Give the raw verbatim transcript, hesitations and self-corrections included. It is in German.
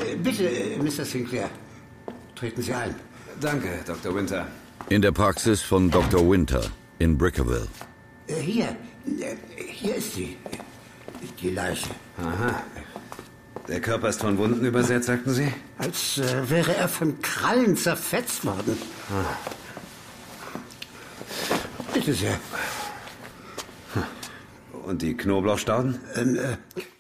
Äh, bitte, Mister Sinclair, treten Sie ein. Danke, Doktor Winter. In der Praxis von Doktor Winter in Brickerville. Äh, hier, äh, hier ist sie. Die Leiche. Aha. Der Körper ist von Wunden übersät, sagten Sie? Als äh, wäre er von Krallen zerfetzt worden. Ah. Bitte sehr. Und die Knoblauchstauden? Ähm, äh,